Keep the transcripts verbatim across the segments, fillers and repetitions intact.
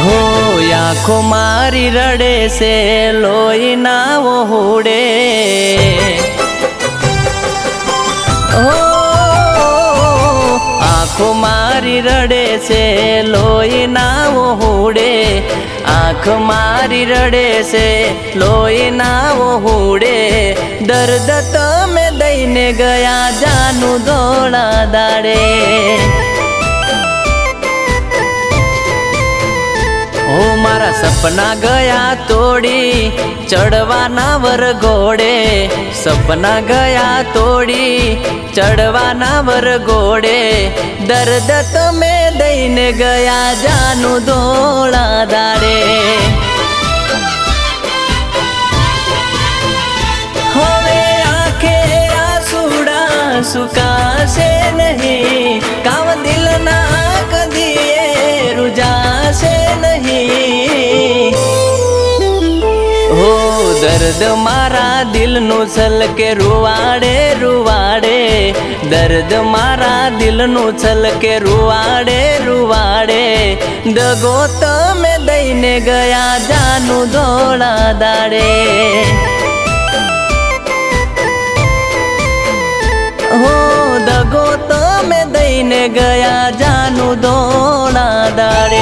हो आँखों मारी रड़े से लोई ना वो हुड़े हो आँखों मारी रड़े से लोई ना वो हुड़े आँख मारी रड़े से लोई ना वो हुड़े दर्द तो मैं दईने गया जानू दौड़ा दाड़े ओ मारा सपना गया तोड़ी चढ़वाना वर घोड़े सपना गया तोड़ी चढ़वाना वर घोड़े दर्द तो मैं दईने गया जानू दौड़ा दाड़े होवे आंखे आसूड़ा सुकाशे नहीं काव दिल ना कदिए रुजाशे नहीं हो दर्द मारा दिल नु छल के रुवाड़े रुवाड़े दर्द मारा दिल नु छल के रुवाड़े रुवाड़े दगो तो मैं दईने गया जानू दौड़ा दाड़े हो दगो तो मैं दईने गया जानू दौड़ा दाड़े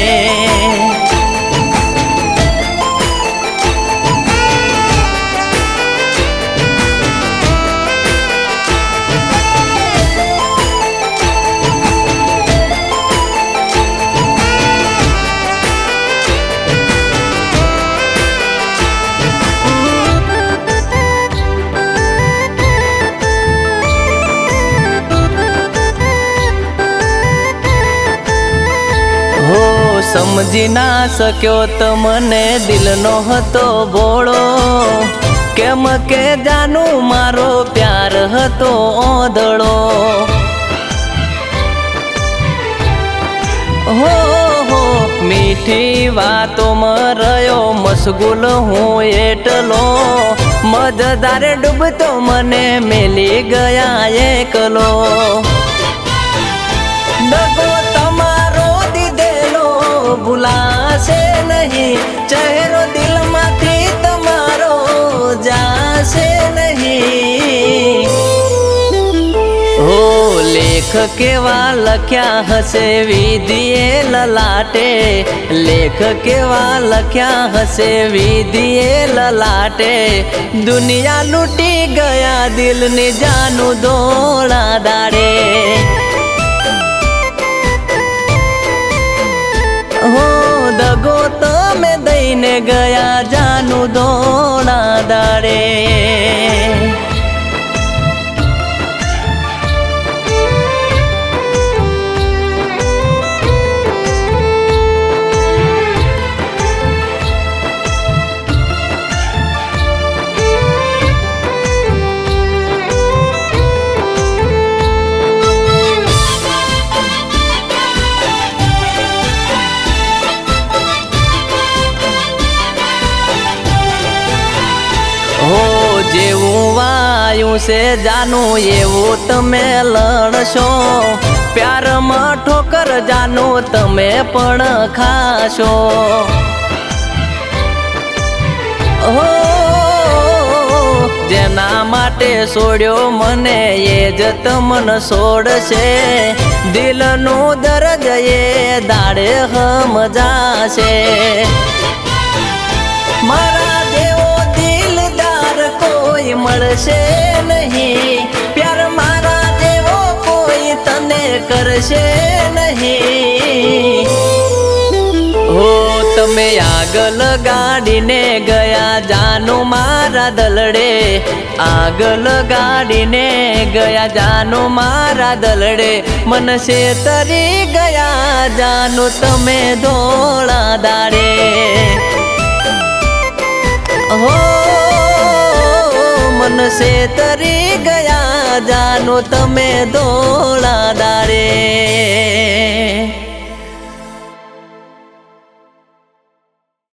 हो समझी ना सक्यो तो मने दिल नो हतो बोळो केम के जानू मारो प्यार हतो ओदळो हो हो मीठी वातो मरयो मशगुल हूँ एटलो मजदारे डूबतो मने मेली गया एकलो दगो तमारो दीदेलो भुलाशे नहीं चेहरो दिल माथी तमारो जाशे नहीं हो लेख केवा लख्या हसे विधिए ललाटे लेख केवा लख्या हसे विधिए ललाटे दुनिया लूटी गया दिल ने जानू दौड़ा दाड़े हो दगो तो मैं दईने गया जानू दौड़ा दाड़े हो जेवू वायु से जानू एवू तमे लड़शो प्यार में ठोकर जानू तमे पण खाशो हो जेना माटे सोड्यो मने ये ज तमन सोडशे दिल नु दर्द ये दाड़े हम जाशे मारा कोई मळशे नहीं प्यार मारा जेवो कोई तने करशे नहीं हो तमे आग लगाड़ीने गया जानू मारा दलड़े आग लगाड़ीने गया जानू मारा दलड़े मन से तरी गया जानू तमे दौड़ा दाड़े हो मन से तरी गया जानू तमे दौड़ा दाड़े।